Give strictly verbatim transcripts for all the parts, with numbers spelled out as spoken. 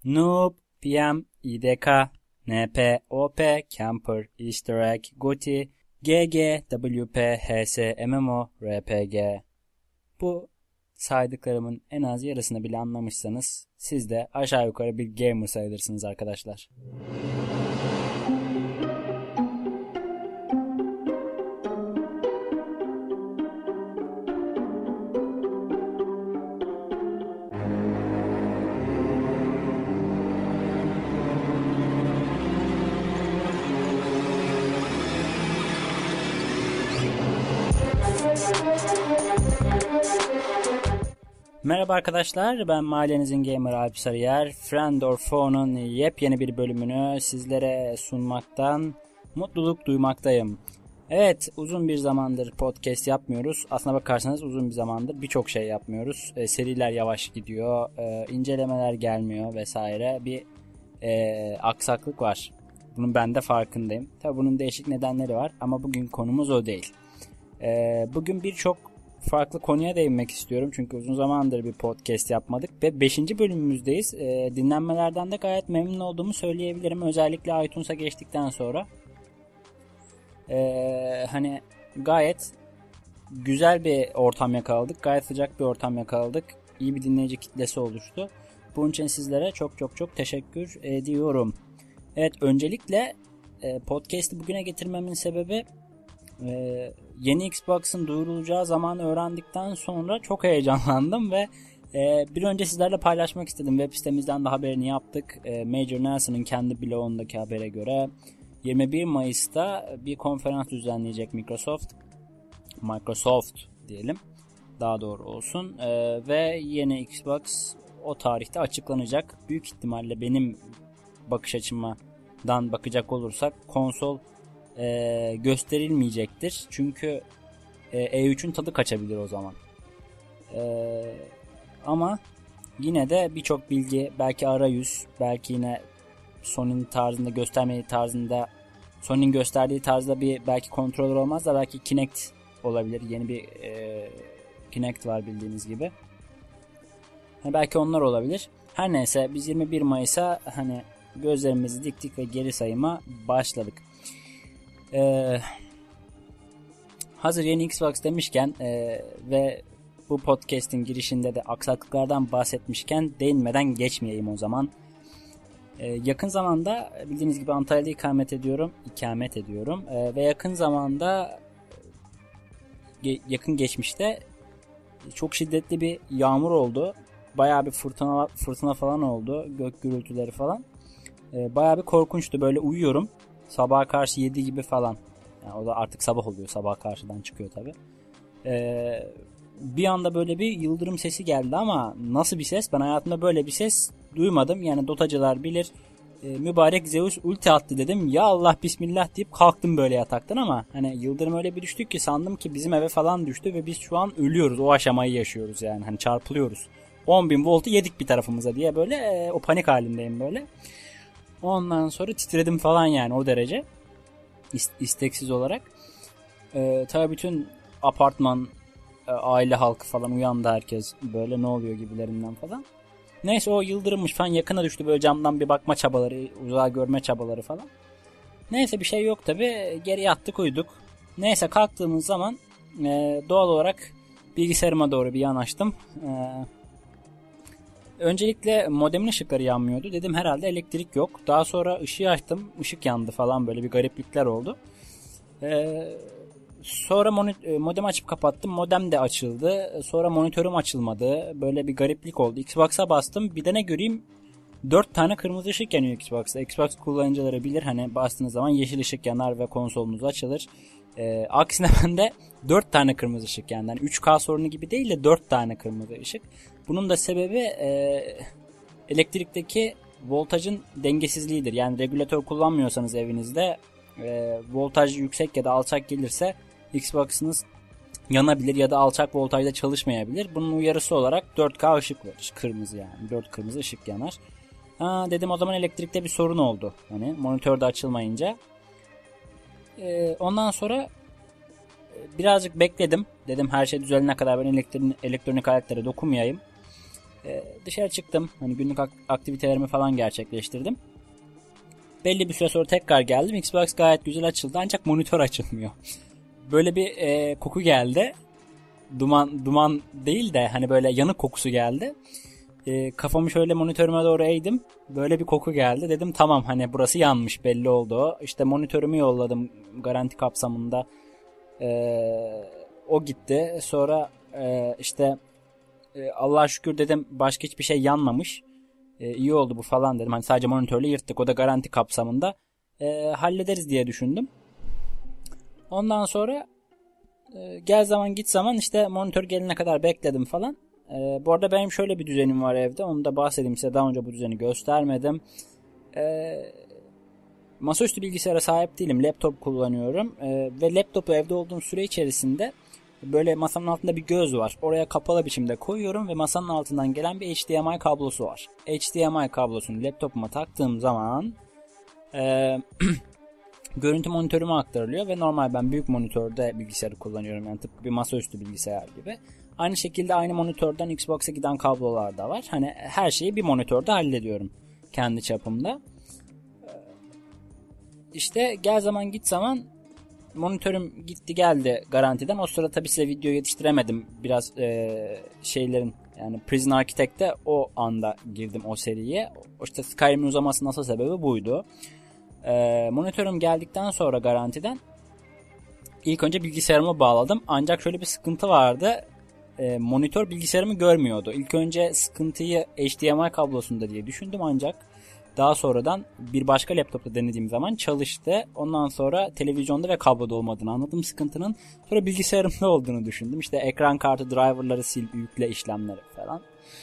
Noob, P M, I D K, N P, O P, Camper, Easter Egg, Goti, G G, W P, H S, M M O, R P G. Bu saydıklarımın en az yarısını bile anlamışsanız siz de aşağı yukarı bir gamer sayılırsınız arkadaşlar. Merhaba arkadaşlar, ben mahallenizin gamer Alp Sarıyer. Friend or Foe'nun yepyeni bir bölümünü sizlere sunmaktan mutluluk duymaktayım. Evet, uzun bir zamandır podcast yapmıyoruz. Aslına bakarsanız uzun bir zamandır birçok şey yapmıyoruz. E, seriler yavaş gidiyor, e, incelemeler gelmiyor vesaire. Bir e, aksaklık var. Bunun ben de farkındayım. Tabii bunun değişik nedenleri var ama bugün konumuz o değil. E, bugün birçok farklı konuya değinmek istiyorum. Çünkü uzun zamandır bir podcast yapmadık ve beşinci bölümümüzdeyiz. E, dinlenmelerden de gayet memnun olduğumu söyleyebilirim. Özellikle iTunes'a geçtikten sonra. E, hani gayet güzel bir ortam yakaladık. Gayet sıcak bir ortam yakaladık. İyi bir dinleyici kitlesi oluştu. Bunun için sizlere çok çok çok teşekkür ediyorum. Evet, öncelikle e, podcast'i bugüne getirmemin sebebi Ee, yeni Xbox'ın duyurulacağı zamanı öğrendikten sonra çok heyecanlandım ve e, bir önce sizlerle paylaşmak istedim. Web sitemizden de haberini yaptık. E, Major Nelson'ın kendi blogundaki habere göre yirmi bir Mayıs'ta bir konferans düzenleyecek Microsoft. Microsoft diyelim, daha doğru olsun. E, ve yeni Xbox o tarihte açıklanacak. Büyük ihtimalle benim bakış açımdan bakacak olursak konsol Ee, gösterilmeyecektir. Çünkü e, E üçün tadı kaçabilir o zaman. Ee, ama yine de birçok bilgi, belki arayüz, belki yine Sony'nin tarzında göstermediği tarzında, Sony'nin gösterdiği tarzda bir belki kontroller olmaz da belki Kinect olabilir. Yeni bir e, Kinect var bildiğiniz gibi. Yani belki onlar olabilir. Her neyse, biz yirmi bir Mayıs'a hani gözlerimizi diktik ve geri sayıma başladık. Ee, hazır yeni Xbox demişken e, ve bu podcast'in girişinde de aksaklıklardan bahsetmişken değinmeden geçmeyeyim o zaman. Ee, yakın zamanda bildiğiniz gibi Antalya'da ikamet ediyorum, ikamet ediyorum ee, ve yakın zamanda ge- yakın geçmişte çok şiddetli bir yağmur oldu. Bayağı bir fırtına fırtına falan oldu, gök gürültüleri falan. Ee, bayağı bir korkunçtu. Böyle uyuyorum. Sabaha karşı yedi gibi falan. Yani o da artık sabah oluyor. Sabaha karşıdan çıkıyor tabi. Ee, bir anda böyle bir yıldırım sesi geldi ama nasıl bir ses? Ben hayatımda böyle bir ses duymadım. Yani dotacılar bilir. Ee, mübarek Zeus ulti attı dedim. Ya Allah bismillah deyip kalktım böyle yataktan ama hani yıldırım öyle bir düştü ki sandım ki bizim eve falan düştü ve biz şu an ölüyoruz. O aşamayı yaşıyoruz yani. Hani çarpılıyoruz. on bin voltu yedik bir tarafımıza diye böyle e, o panik halindeyim böyle. Ondan sonra titredim falan yani o derece. İsteksiz olarak. Ee, tabii bütün apartman, e, aile halkı falan uyandı, herkes böyle ne oluyor gibilerinden falan. Neyse, o yıldırımmış falan yakına düştü, böyle camdan bir bakma çabaları, uzağa görme çabaları falan. Neyse, bir şey yok tabii, geri yattık uyuduk. Neyse, kalktığımız zaman e, doğal olarak bilgisayarıma doğru bir yanaştım. Eee Öncelikle modemin ışıkları yanmıyordu. Dedim herhalde elektrik yok. Daha sonra ışığı açtım. Işık yandı falan, böyle bir gariplikler oldu. Ee, sonra monit- modem açıp kapattım. Modem de açıldı. Sonra monitörüm açılmadı. Böyle bir gariplik oldu. Xbox'a bastım. Bir de ne göreyim? Dört tane kırmızı ışık yanıyor Xbox'ta. Xbox kullanıcıları bilir. Hani bastığınız zaman yeşil ışık yanar ve konsolunuz açılır. Ee, aksine bende dört tane kırmızı ışık yandı. Yani üç K sorunu gibi değil de dört tane kırmızı ışık. Bunun da sebebi e, elektrikteki voltajın dengesizliğidir. Yani regülatör kullanmıyorsanız evinizde e, voltaj yüksek ya da alçak gelirse Xbox'ınız yanabilir ya da alçak voltajda çalışmayabilir. Bunun uyarısı olarak dört K ışık verir. Kırmızı yani. dört kırmızı ışık yanar. Ha, dedim o zaman elektrikte bir sorun oldu. Hani monitör de açılmayınca. E, ondan sonra birazcık bekledim. Dedim her şey düzelene kadar ben elektronik, elektronik aletlere dokunmayayım. E, dışarı çıktım. Hani günlük ak- aktivitelerimi falan gerçekleştirdim. Belli bir süre sonra tekrar geldim. Xbox gayet güzel açıldı ancak monitör açılmıyor. Böyle bir e, koku geldi. Duman duman değil de hani böyle yanık kokusu geldi. E, kafamı şöyle monitörüme doğru eğdim. Böyle bir koku geldi. Dedim tamam, hani burası yanmış, belli oldu. İşte monitörümü yolladım garanti kapsamında. E, o gitti. Sonra e, işte e, Allah'a şükür dedim, başka hiçbir şey yanmamış. E, iyi oldu bu falan dedim. Hani sadece monitörle yırttık. O da garanti kapsamında. E, hallederiz diye düşündüm. Ondan sonra e, gel zaman git zaman işte monitör gelene kadar bekledim falan. E, bu arada benim şöyle bir düzenim var evde. Onu da bahsedeyim size. Daha önce bu düzeni göstermedim. E, masaüstü bilgisayara sahip değilim. Laptop kullanıyorum. E, ve laptopu evde olduğum süre içerisinde böyle masanın altında bir göz var. Oraya kapalı biçimde koyuyorum ve masanın altından gelen bir H D M I kablosu var. H D M I kablosunu laptopuma taktığım zaman e, görüntü monitörüme aktarılıyor ve normal ben büyük monitörde bilgisayarı kullanıyorum. Yani tıpkı bir masaüstü bilgisayar gibi. Aynı şekilde aynı monitörden Xbox'a giden kablolar da var. Hani her şeyi bir monitörde hallediyorum kendi çapımda. İşte gel zaman git zaman monitörüm gitti geldi garantiden. O sırada tabii size video yetiştiremedim. Biraz e, şeylerin, yani Prison Architect'te o anda girdim o seriye. İşte Skyrim'in uzamasının asıl sebebi buydu. E, monitörüm geldikten sonra garantiden ilk önce bilgisayarıma bağladım. Ancak şöyle bir sıkıntı vardı. E, monitör bilgisayarımı görmüyordu. İlk önce sıkıntıyı H D M I kablosunda diye düşündüm, ancak daha sonradan bir başka laptopta denediğim zaman çalıştı. Ondan sonra televizyonda ve kabloda olmadığını anladım sıkıntının. Sonra bilgisayarımda olduğunu düşündüm. İşte ekran kartı, driverları sil, yükle işlemleri falan.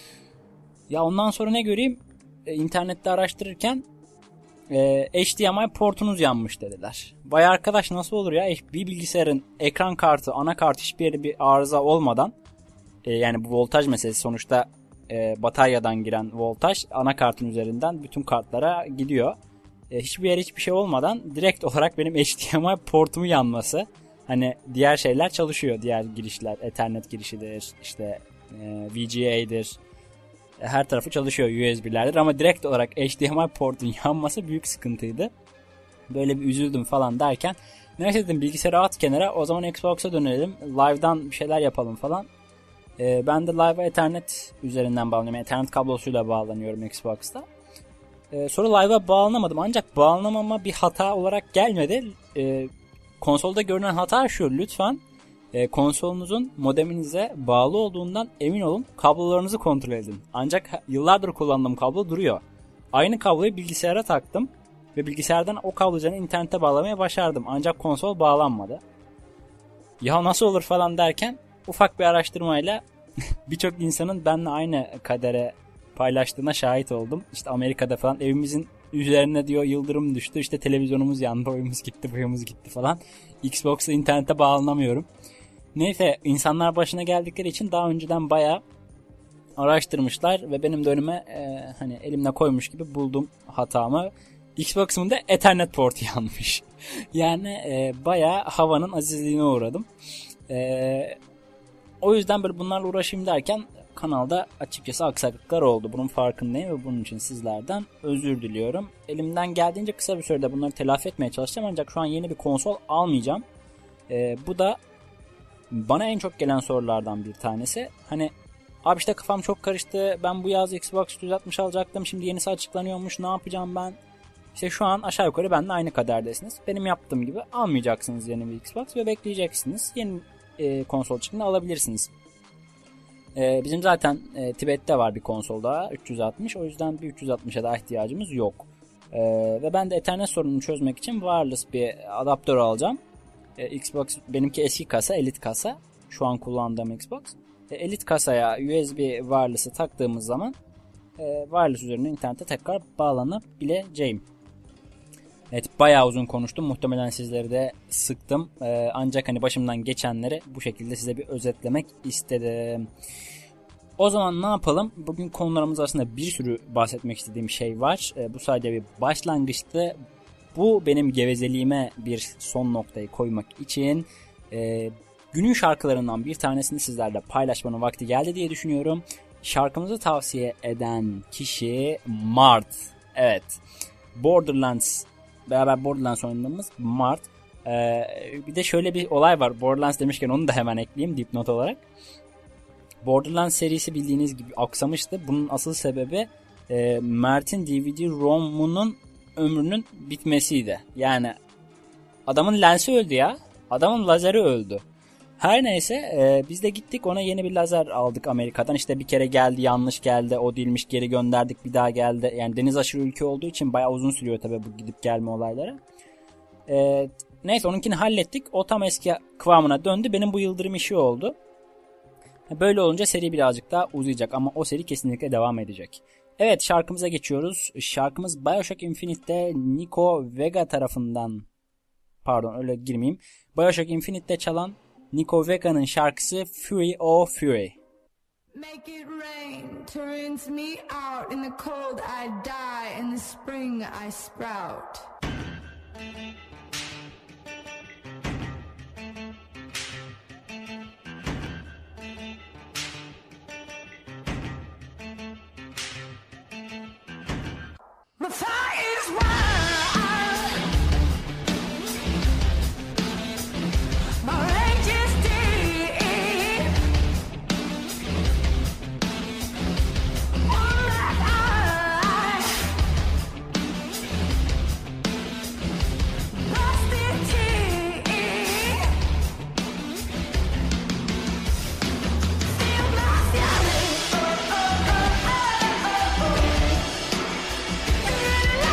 Ya ondan sonra ne göreyim? E, internette araştırırken e, H D M I portunuz yanmış dediler. Vay arkadaş, nasıl olur ya? Bir bilgisayarın ekran kartı, anakartı hiçbir yeri bir arıza olmadan, e, yani bu voltaj meselesi sonuçta, E, bataryadan giren voltaj anakartın üzerinden bütün kartlara gidiyor. E, hiçbir yer hiçbir şey olmadan direkt olarak benim H D M I portumu yanması. Hani diğer şeyler çalışıyor, diğer girişler, Ethernet girişidir, işte e, V G A'dir. E, her tarafı çalışıyor, U S B'lerdir, ama direkt olarak H D M I portun yanması büyük sıkıntıydı. Böyle bir üzüldüm falan derken, neyse dedim bilgisayarı at kenara, o zaman Xbox'a dönelim, live'dan bir şeyler yapalım falan. Ee, ben de Live'a Ethernet üzerinden bağlanıyorum. Ethernet kablosuyla bağlanıyorum Xbox'ta. Ee, sonra Live'a bağlanamadım. Ancak bağlanamama bir hata olarak gelmedi. Ee, konsolda görünen hata şu: lütfen e, konsolunuzun modeminize bağlı olduğundan emin olun. Kablolarınızı kontrol edin. Ancak yıllardır kullandığım kablo duruyor. Aynı kabloyu bilgisayara taktım ve bilgisayardan o kablo üzerinden internete bağlamaya başardım. Ancak konsol bağlanmadı. Ya nasıl olur falan derken ufak bir araştırmayla birçok insanın benimle aynı kadere paylaştığına şahit oldum. İşte Amerika'da falan evimizin üzerine diyor yıldırım düştü, İşte televizyonumuz yandı, oyumuz gitti, boyumuz gitti falan. Xbox'la internete bağlanamıyorum. Neyse, insanlar başına geldikleri için daha önceden bayağı araştırmışlar ve benim de önüme e, hani elimle koymuş gibi buldum hatamı. Xbox'ımın da Ethernet portu yanmış. Yani e, bayağı havanın azizliğine uğradım. Eee O yüzden böyle bunlarla uğraşayım derken kanalda açıkçası aksaklıklar oldu. Bunun farkındayım ve bunun için sizlerden özür diliyorum. Elimden geldiğince kısa bir sürede bunları telafi etmeye çalışacağım, ancak şu an yeni bir konsol almayacağım. Ee, bu da bana en çok gelen sorulardan bir tanesi. Hani abi işte kafam çok karıştı, ben bu yaz Xbox üç yüz altmış alacaktım, şimdi yenisi açıklanıyormuş, ne yapacağım ben? İşte şu an aşağı yukarı benimle aynı kaderdesiniz. Benim yaptığım gibi almayacaksınız yeni bir Xbox ve bekleyeceksiniz. Yeni E, konsol çıktığında alabilirsiniz. E, bizim zaten e, Tibet'te var bir konsol daha, üç yüz altmış. O yüzden bir üç yüz altmışa da ihtiyacımız yok. E, ve ben de Ethernet sorununu çözmek için wireless bir adaptör alacağım. E, Xbox benimki eski kasa, Elite kasa. Şu an kullandığım Xbox. E, Elite kasaya U S B wireless'ı taktığımız zaman e, wireless üzerinden internete tekrar bağlanabileceğim. Evet, bayağı uzun konuştum. Muhtemelen sizleri de sıktım. Ee, ancak hani başımdan geçenleri bu şekilde size bir özetlemek istedim. O zaman ne yapalım? Bugün konularımız arasında bir sürü bahsetmek istediğim şey var. Ee, bu sadece bir başlangıçtı. Bu benim gevezeliğime bir son noktayı koymak için e, günün şarkılarından bir tanesini sizlerle paylaşmanın vakti geldi diye düşünüyorum. Şarkımızı tavsiye eden kişi Mart. Evet. Borderlands, beraber Borderlands oynadığımız Mart. Ee, bir de şöyle bir olay var. Borderlands demişken onu da hemen ekleyeyim dipnot olarak. Borderlands serisi bildiğiniz gibi aksamıştı. Bunun asıl sebebi e, Mert'in D V D-ROM'unun ömrünün bitmesiydi. Yani adamın lensi öldü ya. Adamın lazeri öldü. Her neyse e, biz de gittik ona yeni bir lazer aldık Amerika'dan. İşte bir kere geldi, yanlış geldi, o değilmiş, geri gönderdik, bir daha geldi. Yani deniz aşırı ülke olduğu için bayağı uzun sürüyor tabii bu gidip gelme olayları. E, neyse onunkini hallettik. O tam eski kıvamına döndü. Benim bu yıldırım işi oldu. Böyle olunca seri birazcık daha uzayacak ama o seri kesinlikle devam edecek. Evet, şarkımıza geçiyoruz. Şarkımız BioShock Infinite'te Nico Vega tarafından, pardon öyle girmeyeyim. BioShock Infinite'te çalan Nico Vega'nın şarkısı Fury of Fury. Make it rain, to rinse me out. In the cold I die, in the spring I sprout. My fire is wild. My rage is deep. One black eye. Rusted teeth. Feel my feelings. Oh, oh, oh, oh, oh.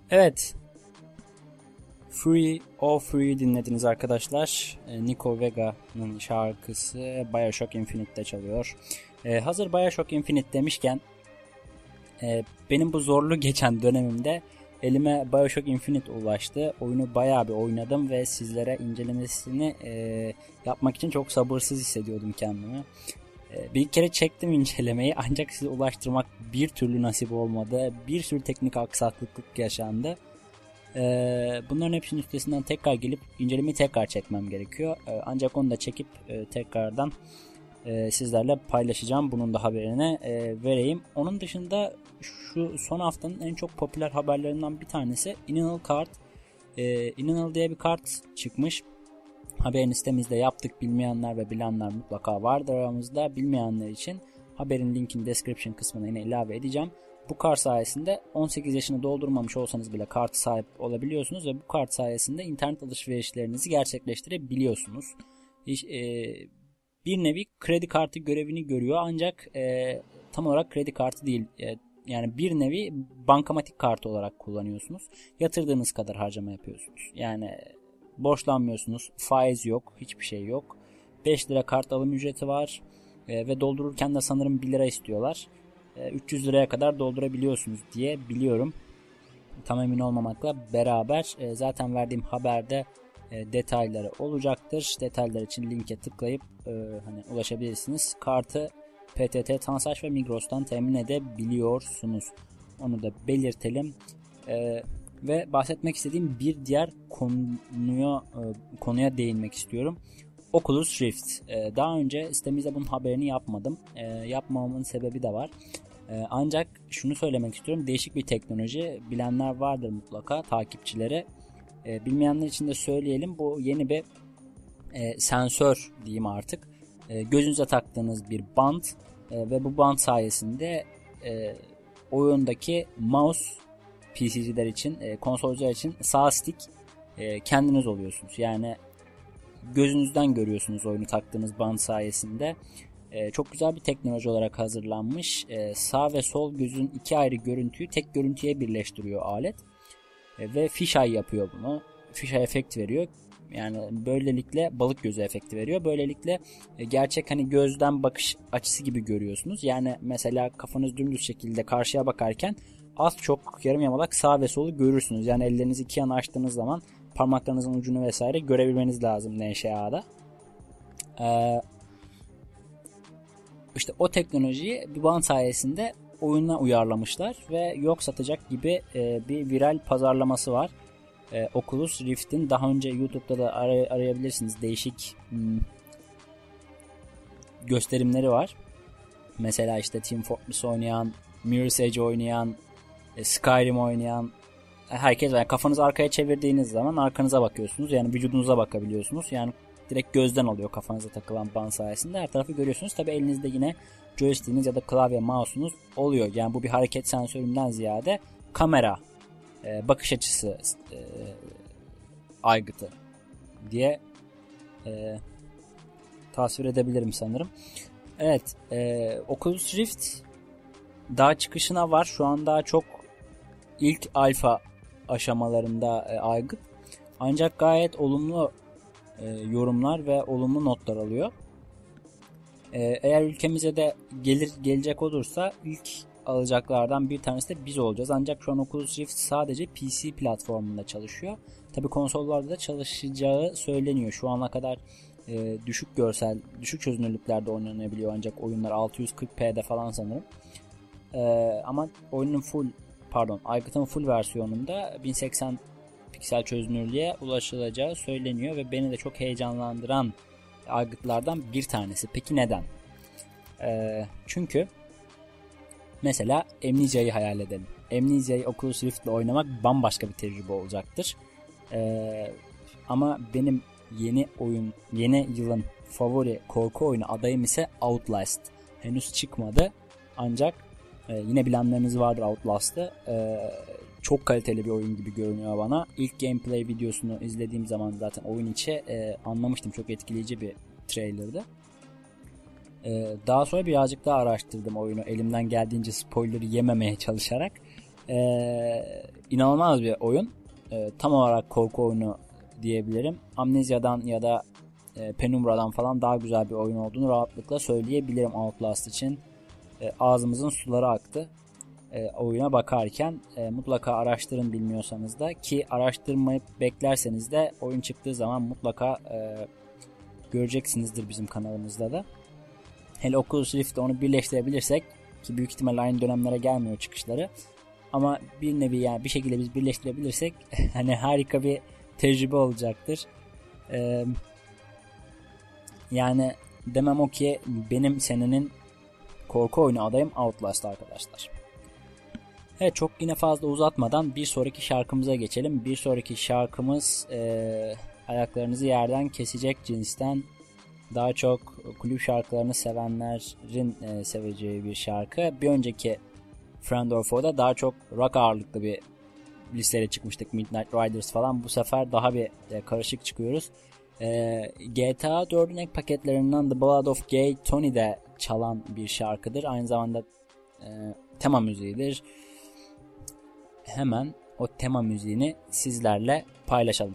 Evet. Free or Free dinlediniz arkadaşlar. Nico Vega'nın şarkısı BioShock Infinite'te çalıyor. Ee, hazır BioShock Infinite demişken e, benim bu zorlu geçen dönemimde elime BioShock Infinite ulaştı. Oyunu bayağı bir oynadım ve sizlere incelemesini e, yapmak için çok sabırsız hissediyordum kendimi. E, bir kere çektim incelemeyi ancak size ulaştırmak bir türlü nasip olmadı. Bir sürü teknik aksaklık yaşandı. Ee, bunların hepsinin üstesinden tekrar gelip incelemeyi tekrar çekmem gerekiyor. Ee, ancak onu da çekip e, tekrardan e, sizlerle paylaşacağım. Bunun da haberini e, vereyim. Onun dışında şu son haftanın en çok popüler haberlerinden bir tanesi Inanal Kart. E, Inanal diye bir kart çıkmış. Haberini sitemizde yaptık. Bilmeyenler ve bilenler mutlaka vardır aramızda. Bilmeyenler için haberin linkini description kısmına yine ilave edeceğim. Bu kart sayesinde on sekiz yaşını doldurmamış olsanız bile kart sahip olabiliyorsunuz ve bu kart sayesinde internet alışverişlerinizi gerçekleştirebiliyorsunuz. Bir nevi kredi kartı görevini görüyor ancak tam olarak kredi kartı değil. Yani bir nevi bankamatik kartı olarak kullanıyorsunuz. Yatırdığınız kadar harcama yapıyorsunuz. Yani borçlanmıyorsunuz, faiz yok, hiçbir şey yok. beş lira kart alım ücreti var ve doldururken de sanırım bir lira istiyorlar. üç yüz liraya kadar doldurabiliyorsunuz diye biliyorum. Tam emin olmamakla beraber zaten verdiğim haberde detayları olacaktır. Detaylar için linke tıklayıp hani ulaşabilirsiniz. Kartı P T T, Tansaç ve Migros'tan temin edebiliyorsunuz. Onu da belirtelim. Ve bahsetmek istediğim bir diğer konuya konuya değinmek istiyorum. Oculus Rift. Daha önce sitemizde bunun haberini yapmadım. Yapmamamın sebebi de var. Ancak şunu söylemek istiyorum. Değişik bir teknoloji. Bilenler vardır mutlaka, takipçileri. Bilmeyenler için de söyleyelim. Bu yeni bir sensör diyeyim artık. Gözünüze taktığınız bir bant ve bu bant sayesinde oyundaki mouse P C'ciler için, konsolcular için sağ stick kendiniz oluyorsunuz. Yani gözünüzden görüyorsunuz oyunu taktığınız band sayesinde. Ee, çok güzel bir teknoloji olarak hazırlanmış. Ee, sağ ve sol gözün iki ayrı görüntüyü tek görüntüye birleştiriyor alet. Ee, ve fisheye yapıyor bunu. Fisheye efekt veriyor. Yani böylelikle balık gözü efekti veriyor. Böylelikle e, gerçek hani gözden bakış açısı gibi görüyorsunuz. Yani mesela kafanız dümdüz şekilde karşıya bakarken az çok yarım yamalak sağ ve solu görürsünüz. Yani ellerinizi iki yana açtığınız zaman parmaklarınızın ucunu vesaire görebilmeniz lazım N Ş A'da. Ee, işte o teknolojiyi bir band sayesinde oyuna uyarlamışlar ve yok satacak gibi e, bir viral pazarlaması var. E, Oculus Rift'in daha önce YouTube'da da aray- arayabilirsiniz. Değişik hmm, gösterimleri var. Mesela işte Team Fortress oynayan, Mirror's Edge oynayan, e, Skyrim oynayan herkes, yani kafanızı arkaya çevirdiğiniz zaman arkanıza bakıyorsunuz. Yani vücudunuza bakabiliyorsunuz. Yani direkt gözden alıyor kafanıza takılan band sayesinde. Her tarafı görüyorsunuz. Tabi elinizde yine joystick'iniz ya da klavye mouse'unuz oluyor. Yani bu bir hareket sensöründen ziyade kamera, e, bakış açısı e, aygıtı diye e, tasvir edebilirim sanırım. Evet, e, Oculus Rift daha çıkışına var. Şu an daha çok ilk alfa aşamalarında e, aygıt. Ancak gayet olumlu e, yorumlar ve olumlu notlar alıyor. E, eğer ülkemize de gelir gelecek olursa ilk alacaklardan bir tanesi de biz olacağız. Ancak şu an Oculus Rift sadece P C platformunda çalışıyor. Tabi konsollarda da çalışacağı söyleniyor. Şu ana kadar e, düşük görsel, düşük çözünürlüklerde oynanabiliyor ancak oyunlar altı yüz kırk p'de falan sanırım. E, ama oyunun full pardon aygıtın full versiyonunda bin seksen piksel çözünürlüğe ulaşılacağı söyleniyor ve beni de çok heyecanlandıran aygıtlardan bir tanesi. Peki neden? E, çünkü mesela Amnesia'yı hayal edelim. Amnesia'yı Oculus Rift ile oynamak bambaşka bir tecrübe olacaktır. Ee, ama benim yeni oyun, yeni yılın favori korku oyunu adayım ise Outlast. Henüz çıkmadı. Ancak e, yine bilenleriniz vardır Outlast'ı. Ee, çok kaliteli bir oyun gibi görünüyor bana. İlk gameplay videosunu izlediğim zaman zaten oyun içi e, anlamıştım. Çok etkileyici bir trailer'dı. Ee, daha sonra birazcık daha araştırdım oyunu. Elimden geldiğince spoiler'ı yememeye çalışarak. Ee, inanılmaz bir oyun. Ee, tam olarak korku oyunu diyebilirim. Amnesia'dan ya da e, Penumbra'dan falan daha güzel bir oyun olduğunu rahatlıkla söyleyebilirim Outlast için. E, ağzımızın suları aktı e, oyuna bakarken. E, mutlaka araştırın bilmiyorsanız da, ki araştırmayıp beklerseniz de oyun çıktığı zaman mutlaka e, göreceksinizdir bizim kanalımızda da. Hele Oculus Rift'le onu birleştirebilirsek, ki büyük ihtimalle aynı dönemlere gelmiyor çıkışları, ama bir nevi yani bir şekilde biz birleştirebilirsek hani harika bir tecrübe olacaktır. Ee, yani demem o ki benim senenin korku oyunu adayım Outlast arkadaşlar. Evet, çok yine fazla uzatmadan bir sonraki şarkımıza geçelim. Bir sonraki şarkımız e, ayaklarınızı yerden kesecek cinsten, daha çok kulüp şarkılarını sevenlerin e, seveceği bir şarkı. Bir önceki Friend or Foe'da daha çok rock ağırlıklı bir listeye çıkmıştık, Midnight Riders falan. Bu sefer daha bir e, karışık çıkıyoruz. E, G T A dördün ek paketlerinden The Blood of Gay Tony'de çalan bir şarkıdır. Aynı zamanda e, tema müziğidir. Hemen o tema müziğini sizlerle paylaşalım.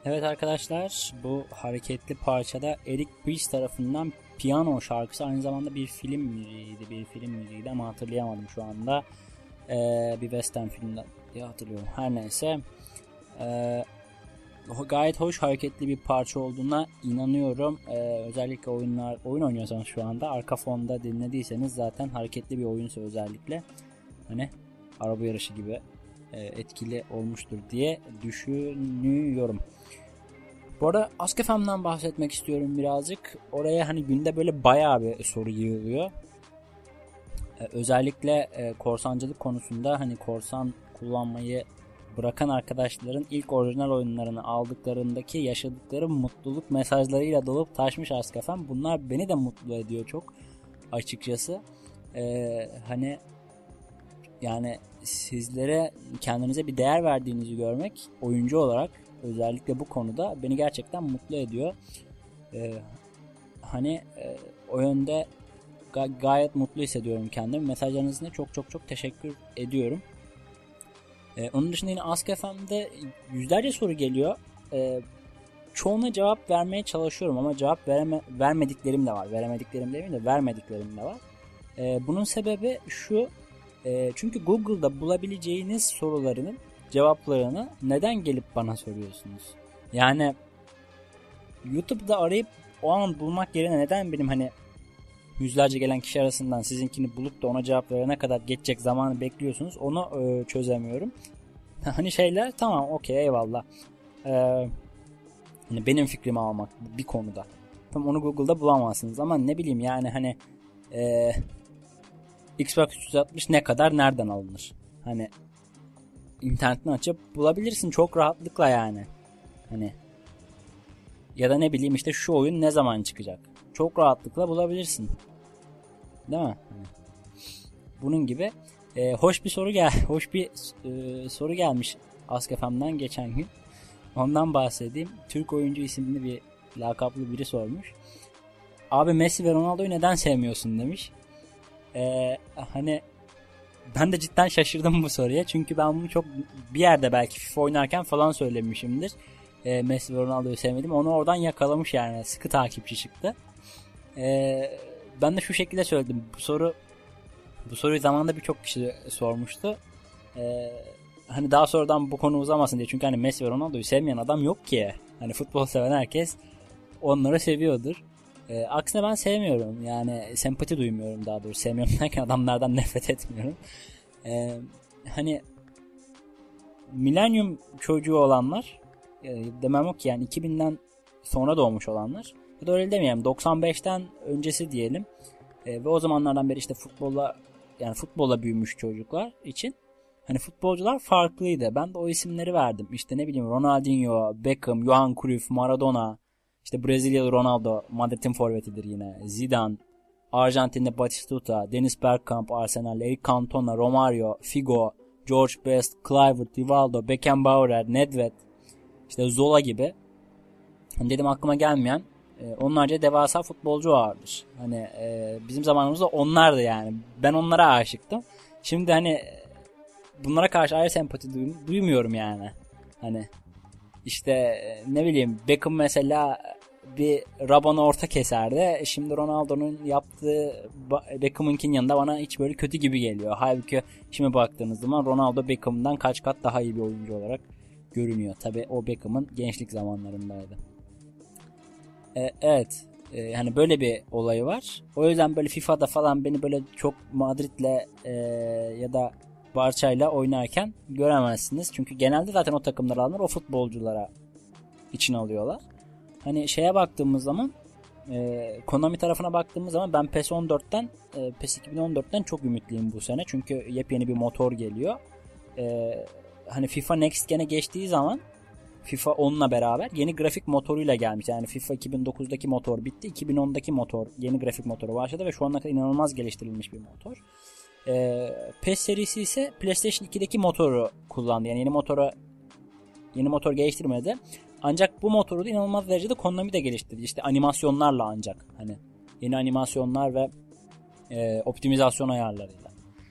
Evet arkadaşlar, bu hareketli parçada Eric Priest tarafından Piyano şarkısı, aynı zamanda bir film müziğiydi, bir film müziğiydi ama hatırlayamadım şu anda. Ee, bir western filmden diye hatırlıyorum. Her neyse, ee, gayet hoş, hareketli bir parça olduğuna inanıyorum. Ee, özellikle oyunlar oyun oynuyorsanız şu anda arka fonda dinlediyseniz zaten hareketli bir oyunsa özellikle hani araba yarışı gibi e, etkili olmuştur diye düşünüyorum. Bu arada Ask F M'den bahsetmek istiyorum birazcık. Oraya hani günde böyle bayağı bir soru yığılıyor. Ee, özellikle e, korsancılık konusunda hani korsan kullanmayı bırakan arkadaşların ilk orijinal oyunlarını aldıklarındaki yaşadıkları mutluluk mesajlarıyla dolup taşmış Ask F M. Bunlar beni de mutlu ediyor çok açıkçası. Ee, hani yani sizlere kendinize bir değer verdiğinizi görmek oyuncu olarak özellikle bu konuda beni gerçekten mutlu ediyor. Ee, hani e, o yönde ga- gayet mutlu hissediyorum kendimi. Mesajlarınız için çok çok çok teşekkür ediyorum. Ee, onun dışında yine Ask F M'de yüzlerce soru geliyor. Ee, çoğuna cevap vermeye çalışıyorum ama cevap vereme, vermediklerim de var. Veremediklerim demeyeyim de vermediklerim de var. Ee, bunun sebebi şu. E, çünkü Google'da bulabileceğiniz sorularının cevaplarını neden gelip bana soruyorsunuz? Yani YouTube'da arayıp o an bulmak yerine neden benim hani yüzlerce gelen kişi arasından sizinkini bulup da ona cevap verene kadar geçecek zamanı bekliyorsunuz? Onu e, çözemiyorum. Hani şeyler tamam, okey, eyvallah. Ee, hani benim fikrimi almak bir konuda. Tam onu Google'da bulamazsınız ama ne bileyim yani hani e, Xbox üç yüz altmış ne kadar nereden alınır? Hani internetten açıp bulabilirsin çok rahatlıkla yani. Hani ya da ne bileyim işte şu oyun ne zaman çıkacak? Çok rahatlıkla bulabilirsin. Değil mi? Hani bunun gibi e, hoş bir soru gel, hoş bir e, soru gelmiş Ask F M'den geçen gün. Ondan bahsedeyim. Türk oyuncu isimli bir lakaplı biri sormuş. Abi Messi ve Ronaldo'yu neden sevmiyorsun demiş. Ee, hani ben de cidden şaşırdım bu soruya. Çünkü ben bunu çok bir yerde belki FIFA oynarken falan söylemişimdir. Ee, Messi ve Ronaldo'yu sevmedim. Onu oradan yakalamış yani. Sıkı takipçi çıktı. Ee, ben de şu şekilde söyledim. Bu soru bu soruyu zamanında birçok kişi sormuştu. Ee, hani daha sonradan bu konu uzamasın diye. Çünkü hani Messi ve Ronaldo'yu sevmeyen adam yok ki. Hani futbol seven herkes onları seviyordur. E, aksine ben sevmiyorum. Yani sempati duymuyorum daha doğrusu. Sevmiyorum derken adamlardan nefret etmiyorum. E, hani milenyum çocuğu olanlar e, demem o ki yani iki binden sonra doğmuş olanlar ya da öyle demeyelim doksan beşten öncesi diyelim e, ve o zamanlardan beri işte futbolla yani futbolla büyümüş çocuklar için hani futbolcular farklıydı. Ben de o isimleri verdim. İşte ne bileyim Ronaldinho, Beckham, Johan Cruyff, Maradona, İşte Brezilyalı Ronaldo, Madrid'in forvetidir yine. Zidane, Arjantin'de Batistuta, Dennis Bergkamp, Arsenal, Eric Cantona, Romario, Figo, George Best, Kluivert, Rivaldo, Beckenbauer, Nedved, işte Zola gibi. Hani dedim aklıma gelmeyen e, onlarca devasa futbolcu vardır. Hani e, bizim zamanımızda onlardı yani. Ben onlara aşıktım. Şimdi hani bunlara karşı ayrı sempati duym- duymuyorum yani. Hani işte ne bileyim Beckham mesela bir Rabona orta keserdi. Şimdi Ronaldo'nun yaptığı Beckham'ınkinin yanında bana hiç böyle kötü gibi geliyor. Halbuki şimdi baktığınız zaman Ronaldo Beckham'dan kaç kat daha iyi bir oyuncu olarak görünüyor. Tabi o Beckham'ın gençlik zamanlarındaydı. Ee, evet. Ee, hani böyle bir olayı var. O yüzden böyle FIFA'da falan beni böyle çok Madrid'le e, ya da Barça'yla oynarken göremezsiniz. Çünkü genelde zaten o takımları alanlar o futbolculara için alıyorlar. Hani şeye baktığımız zaman e, Konami tarafına baktığımız zaman ben PES on dörtten e, PES iki bin on dörtten çok ümitliyim bu sene. Çünkü yepyeni bir motor geliyor. E, hani FIFA Next Gen'e geçtiği zaman FIFA onla beraber yeni grafik motoruyla gelmiş. Yani FIFA iki bin dokuzdaki motor bitti. iki bin ondaki motor yeni grafik motoru başladı ve şu ana kadar inanılmaz geliştirilmiş bir motor. Ee, PES serisi ise PlayStation iki'deki motoru kullandı. Yani yeni motora yeni motor geliştirmedi. Ancak bu motoru da inanılmaz derecede Konami de geliştirdi. İşte animasyonlarla ancak hani yeni animasyonlar ve e, optimizasyon ayarlarıyla.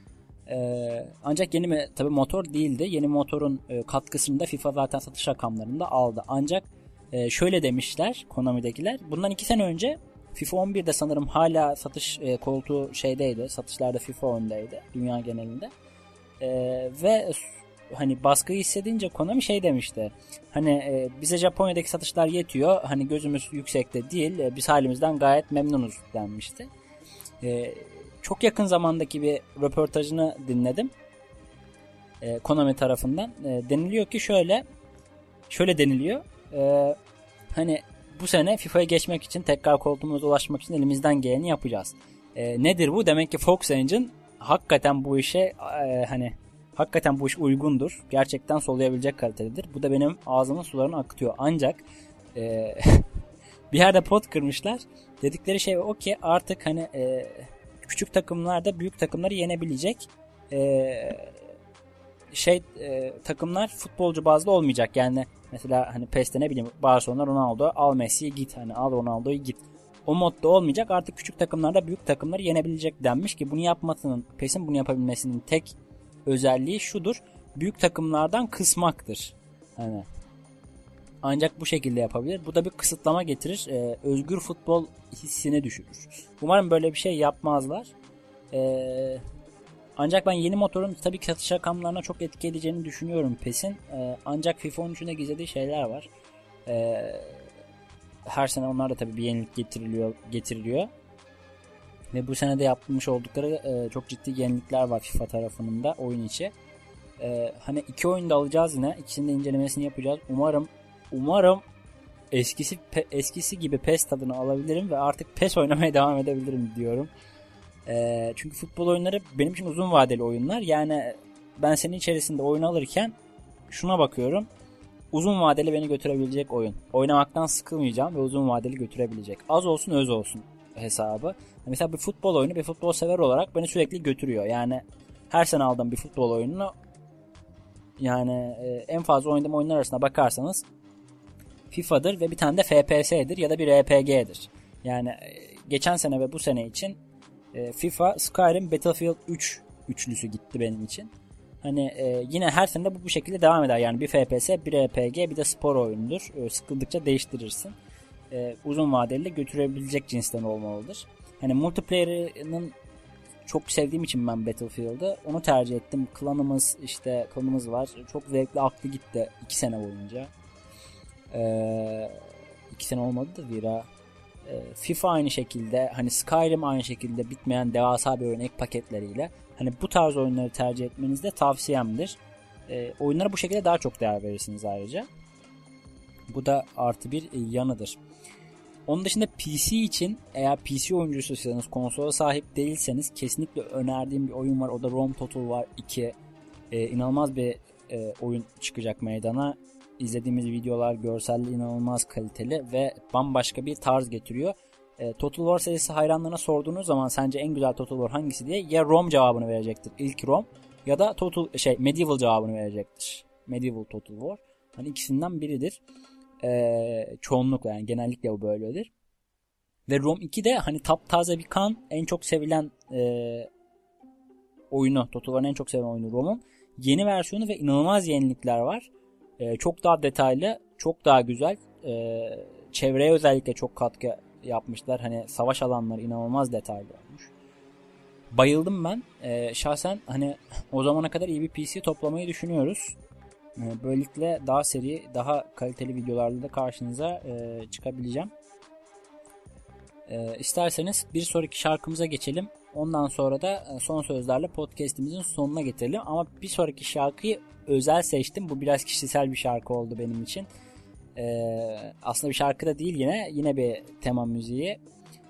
E, ancak yeni mi tabii motor değildi. Yeni motorun e, katkısını da FIFA zaten satış rakamlarında aldı. Ancak E, şöyle demişler Konami'dekiler. Bundan iki sene önce FIFA on birde sanırım hala satış e, koltuğu şeydeydi. Satışlarda FIFA öndeydi dünya genelinde. E, ve hani baskıyı hissedince Konami şey demişti. Hani e, bize Japonya'daki satışlar yetiyor. Hani gözümüz yüksekte değil. E, biz halimizden gayet memnunuz denmişti. E, çok yakın zamandaki bir röportajını dinledim. E, Konami tarafından. E, deniliyor ki şöyle şöyle deniliyor. E, hani bu sene FIFA'ya geçmek için, tekrar koltuğumuza ulaşmak için elimizden geleni yapacağız. E, nedir bu? Demek ki Fox Engine hakikaten bu işe e, hani hakikaten bu iş uygundur. Gerçekten soluyabilecek kalitededir. Bu da benim ağzımın sularını akıtıyor. Ancak e, bir yerde pot kırmışlar. Dedikleri şey o ki artık hani e, küçük takımlar da büyük takımları yenebilecek e, şey e, takımlar futbolcu bazlı olmayacak. Yani mesela hani PES'te ne bileyim Barcelona Ronaldo al Messi'yi git, hani al Ronaldo'yu git. O modda olmayacak. Artık küçük takımlarda büyük takımları yenebilecek denmiş ki bunu yapmasının, PES'in bunu yapabilmesinin tek özelliği şudur. Büyük takımlardan kısmaktır. Hani ancak bu şekilde yapabilir. Bu da bir kısıtlama getirir. Ee, özgür futbol hissini düşürür. Umarım böyle bir şey yapmazlar. Ee, ancak ben yeni motorun tabii ki satış rakamlarına çok etki edeceğini düşünüyorum PES'in. Ee, ancak FIFA on üç'ün de gizlediği şeyler var. Ee, her sene onlar da tabii bir yenilik getiriliyor, getiriliyor. Ve bu sene de yapmış oldukları e, çok ciddi yenilikler var FIFA tarafının da oyun içi. E, hani iki oyunu da alacağız yine. İkisinin de incelemesini yapacağız. Umarım umarım eskisi pe, eskisi gibi PES tadını alabilirim ve artık PES oynamaya devam edebilirim diyorum. E, çünkü futbol oyunları benim için uzun vadeli oyunlar. Yani ben senin içerisinde oyun alırken şuna bakıyorum. Uzun vadeli beni götürebilecek oyun. Oynamaktan sıkılmayacağım ve uzun vadeli götürebilecek. Az olsun öz olsun hesabı. Mesela bir futbol oyunu, bir futbol sever olarak beni sürekli götürüyor. Yani her sene aldığım bir futbol oyununu, yani e, en fazla oynadığım oyunlar arasında bakarsanız FIFA'dır ve bir tane de F P S'dir ya da bir R P G'dir. Yani e, geçen sene ve bu sene için e, FIFA, Skyrim, Battlefield üç üçlüsü gitti benim için. Hani e, yine her sene de bu bu şekilde devam eder. Yani bir F P S, bir R P G, bir de spor oyunudur. E, sıkıldıkça değiştirirsin. E, uzun vadeli götürebilecek cinsten olmalıdır. Hani multiplayer'ının çok sevdiğim için ben Battlefield'ı onu tercih ettim. Klanımız işte klanımız var. Çok zevkli, aklı gitti iki sene boyunca. Ee, iki sene olmadı da zira. Ee, FIFA aynı şekilde, hani Skyrim aynı şekilde bitmeyen devasa bir oyun ek paketleriyle. Hani bu tarz oyunları tercih etmeniz de tavsiyemdir. Ee, oyunlara bu şekilde daha çok değer verirsiniz ayrıca. Bu da artı bir yanıdır. Onun dışında P C için, eğer P C oyuncusuysanız, konsola sahip değilseniz kesinlikle önerdiğim bir oyun var. O da Rome Total War iki. Ee, inanılmaz bir e, oyun çıkacak meydana. İzlediğimiz videolar, görselliği inanılmaz kaliteli ve bambaşka bir tarz getiriyor. E, Total War serisi hayranlarına sorduğunuz zaman sence en güzel Total War hangisi diye, ya Rome cevabını verecektir, İlk Rome, ya da Total şey Medieval cevabını verecektir. Medieval Total War. Hani ikisinden biridir. Ee, çoğunlukla, yani genellikle bu böyledir. Ve Rome iki de hani taptaze bir kan, en çok sevilen e, oyunu, Total War'ın en çok sevilen oyunu Rome'un yeni versiyonu ve inanılmaz yenilikler var. E, çok daha detaylı, çok daha güzel. E, çevreye özellikle çok katkı yapmışlar. Hani savaş alanları inanılmaz detaylı olmuş. Bayıldım ben. E, şahsen hani o zamana kadar iyi bir P C toplamayı düşünüyoruz. Böylelikle daha seri, daha kaliteli videolarla da karşınıza e, çıkabileceğim. E, isterseniz bir sonraki şarkımıza geçelim. Ondan sonra da son sözlerle podcast'imizin sonuna getirelim. Ama bir sonraki şarkıyı özel seçtim. Bu biraz kişisel bir şarkı oldu benim için. E, aslında bir şarkı da değil yine. Yine bir tema müziği. E,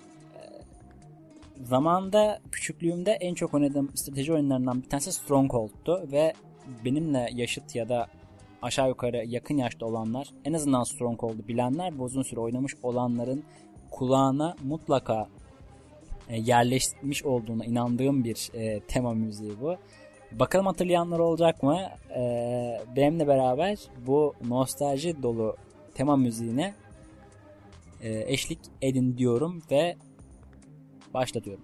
zamanında küçüklüğümde en çok oynadığım strateji oyunlarından bir tanesi Stronghold'tu ve benimle yaşıt ya da aşağı yukarı yakın yaşta olanlar, en azından Stronghold'u bilenler ve uzun süre oynamış olanların kulağına mutlaka e, yerleşmiş olduğuna inandığım bir e, tema müziği bu. Bakalım hatırlayanlar olacak mı? E, benimle beraber bu nostalji dolu tema müziğine e, eşlik edin diyorum ve başlatıyorum.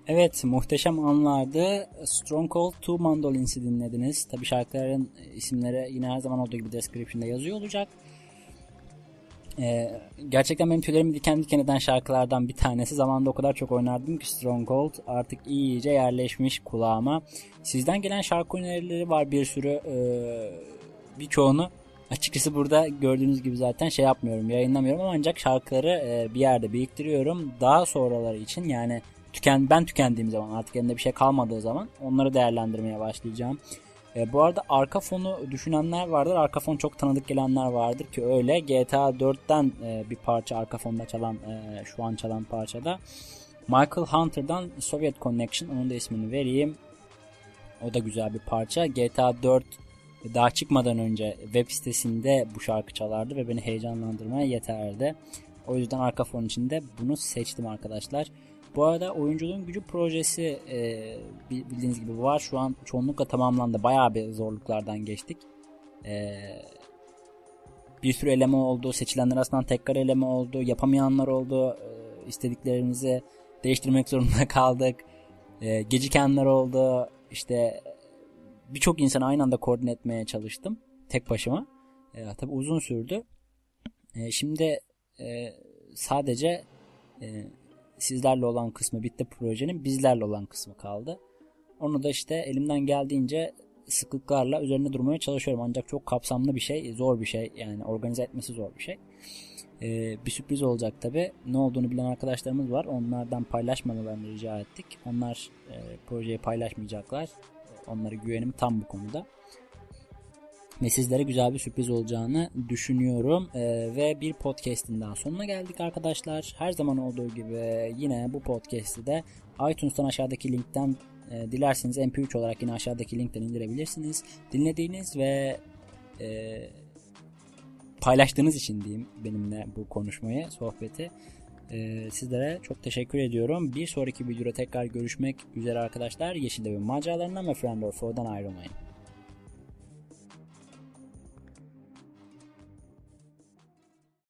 Evet, muhteşem anlardı. Stronghold Two Mandolins'i dinlediniz. Tabi şarkıların isimleri yine her zaman olduğu gibi description'da yazıyor olacak. Ee, gerçekten benim tüylerimi diken diken eden şarkılardan bir tanesi. Zamanında o kadar çok oynardım ki Stronghold artık iyice yerleşmiş kulağıma. Sizden gelen şarkı önerileri var bir sürü. Ee, birçoğunu açıkçası burada gördüğünüz gibi zaten şey yapmıyorum, yayınlamıyorum ama ancak şarkıları e, bir yerde biriktiriyorum. Daha sonraları için, yani tüken ben tükendiğim zaman, artık elimde bir şey kalmadığı zaman onları değerlendirmeye başlayacağım. E, bu arada arka fonu düşünenler vardır. Arka fon çok tanıdık gelenler vardır ki öyle. G T A dörtten e, bir parça arka fonda çalan, e, şu an çalan parçada Michael Hunter'dan Soviet Connection, onun da ismini vereyim. O da güzel bir parça. G T A dört daha çıkmadan önce web sitesinde bu şarkı çalardı ve beni heyecanlandırmaya yeterdi. O yüzden arka fon için de bunu seçtim arkadaşlar. Bu arada Oyunculuğun Gücü projesi e, bildiğiniz gibi var. Şu an çoğunlukla tamamlandı. Bayağı bir zorluklardan geçtik. E, bir sürü eleme oldu. Seçilenler arasından tekrar eleme oldu. Yapamayanlar oldu. E, istediklerimizi değiştirmek zorunda kaldık. E, gecikenler oldu. İşte birçok insanı aynı anda koordine etmeye çalıştım. Tek başıma. E, tabii uzun sürdü. E, şimdi e, sadece e, sizlerle olan kısmı bitti projenin. Bizlerle olan kısmı kaldı. Onu da işte elimden geldiğince sıklıklarla üzerine durmaya çalışıyorum. Ancak çok kapsamlı bir şey. Zor bir şey. Yani organize etmesi zor bir şey. Ee, bir sürpriz olacak tabi. Ne olduğunu bilen arkadaşlarımız var. Onlardan paylaşmamalarını rica ettik. Onlar e, projeyi paylaşmayacaklar. Onlara güvenim tam bu konuda. Ve sizlere güzel bir sürpriz olacağını düşünüyorum. Ee, ve bir podcast'in daha sonuna geldik arkadaşlar. Her zaman olduğu gibi yine bu podcast'i de iTunes'tan aşağıdaki linkten e, dilerseniz M P üç olarak yine aşağıdaki linkten indirebilirsiniz. Dinlediğiniz ve e, paylaştığınız için diyeyim benimle bu konuşmayı, sohbeti. E, sizlere çok teşekkür ediyorum. Bir sonraki videoda tekrar görüşmek üzere arkadaşlar. Yeşil Devin maceralarından ve Friend or Foe'dan ayrılmayın.